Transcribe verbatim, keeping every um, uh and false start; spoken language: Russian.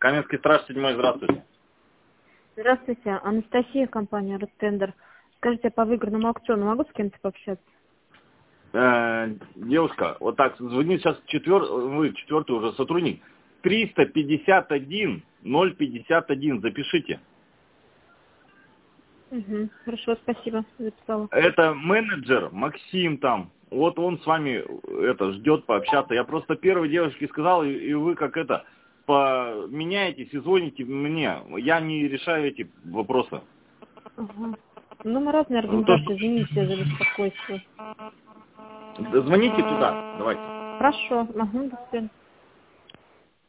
Каменский страж седьмой, здравствуйте. Здравствуйте, Анастасия, компания Ростендер. Скажите, по выигранному аукциону могу с кем-то пообщаться? Э, девушка, вот так, звонит сейчас четвер... вы четвертый уже сотрудник. триста пятьдесят один ноль пятьдесят один, запишите. Угу, хорошо, спасибо, записала. Это менеджер Максим там. Вот он с вами это ждет пообщаться. Я просто первой девушке сказал, и, и вы как это поменяетесь и звоните мне. Я не решаю эти вопросы. Ага. Ну, мы разные Ну, то, организации, извините за беспокойство. звоните туда, давайте. Хорошо, ага, до свидания.